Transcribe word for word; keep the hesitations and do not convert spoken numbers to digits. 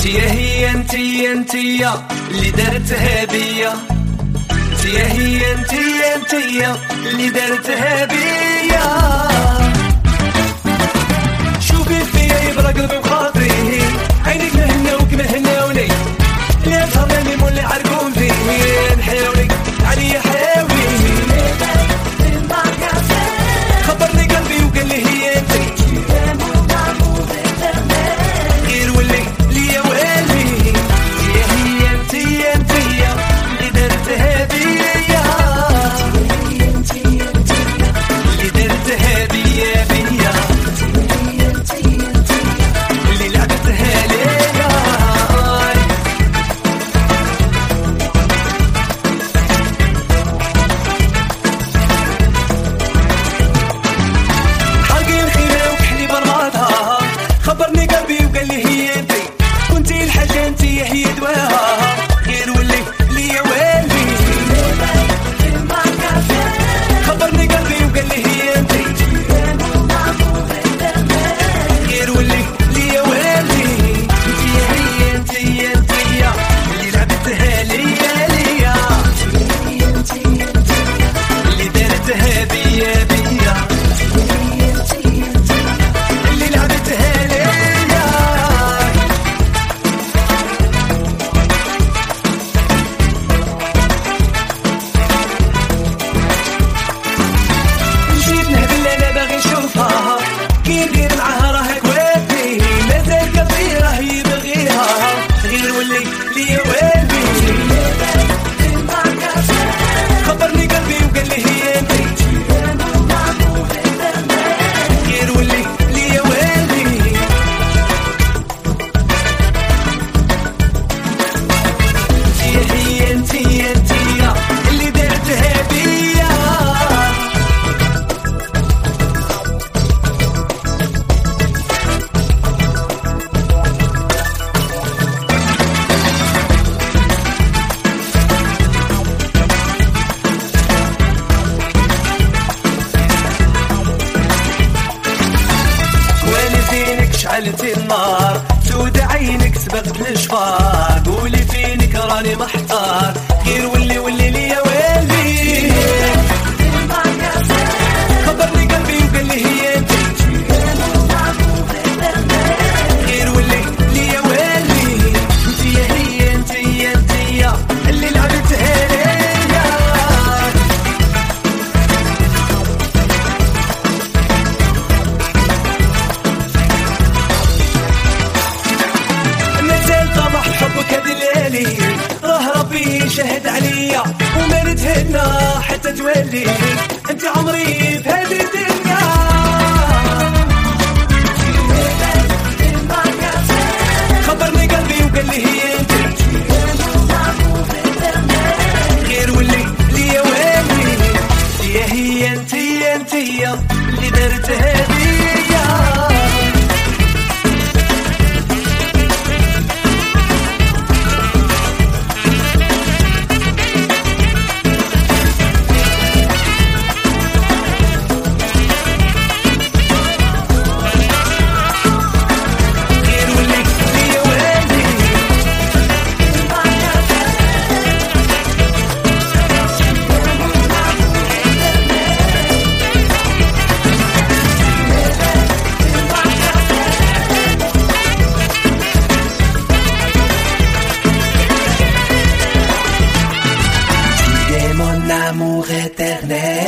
انتيا هي انتيا انتيا اللي دارتها بيا، انتيا هي انتيا انتيا اللي دارتها بيا. شوفي فيا يبرى قلبي وخاطري، عينيك مهناوك مهناوني، لا فهماني مولي عرقون فيه نحاولي عليا حاوي. خبرني قلبي وقال لي هي انتي غير ولي ليا والي، انتيا هي انتيا انتيا اللي دارتها بيا، اللي دارتها بيا بيا، اللي لعبتها ليا. حرقين خيمة وكحلي برماتها، خبرني قلبي وقال لي هي انتي، كنتي الحاجة انتي هي دواها، غير ولي ليا والي. خبرني قلبي وقال لي هي انتي غير ولي ليا والي، انتيا هي انتيا انتيا اللي لعبتها ليا ليا، اللي دارتها بيا بيا، اللي لعبتها ليا. نجيب نهبل انا باغي نشوفها، كي ندير معاها راه كوافي، مازال قلبي راه يبغيها، غير ولي ليا والي. خبرني قلبي وقال لي هي انتي غير ولي ليا والي، انتيا هي انتيا انتيا اللي دارتها بيا. ويلي فينك شعلتي النار، سود عينك سبقت الاشفار، قولي فينك راني محتار، غير ولي ولي ليا والي. خبرني قلبي وقال لي هي انتي غير ولي ليا والي، انتيا هي انتيا انتيا اللي لعبتها ليا. مازال طمح حبك هدلالي، راه ربي شهد عليا، وما نتهنى حتى تولي، انت عمري في هذه الدنيا. خبرني قلبي وقال لي هي انتي غير ولي ليا والي، انتيا هي انتيا انتيا اللي دارتها بيا. غير ولي ليا والي، tu es mon amour éternel.